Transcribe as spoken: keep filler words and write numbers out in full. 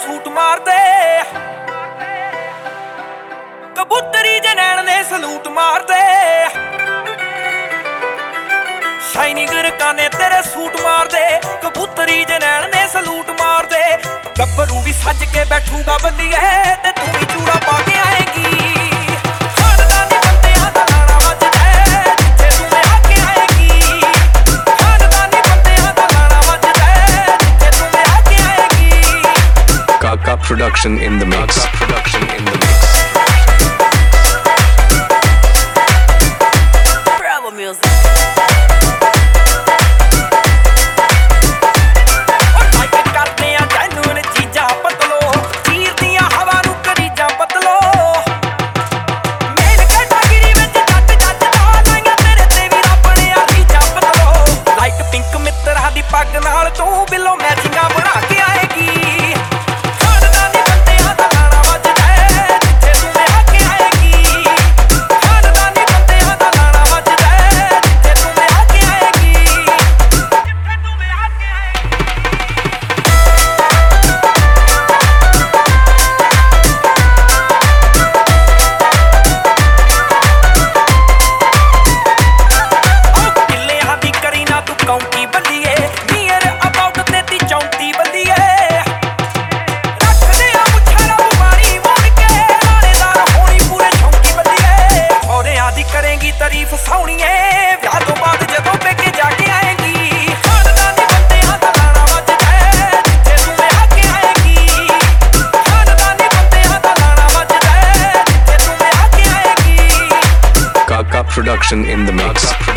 Suit मार दे कबूतरी जे नैन ने सलूट मार दे शाइनिंग रकाने तेरे सूट मार दे कबूतरी जे नैन ने सलूट मार दे गब्बरू भी सज के बैठूगा बल्लिए ते तू भी चूड़ा पा के आएगी Production in the mix. Production in the mix. Bravo music. पग नाल तू बिलो मैचिंगा बना के आएगी करेंगी तारीफ सोहणीए विआह तो बाद जदों पेके जाके आएगी खानदानी बंदियां दा लाना वजदा जिथे तू विआह के आएगी खानदानी बंदियां दा लाना वजदा जिथे तू विआह के आएगी Kaka Production in the mix.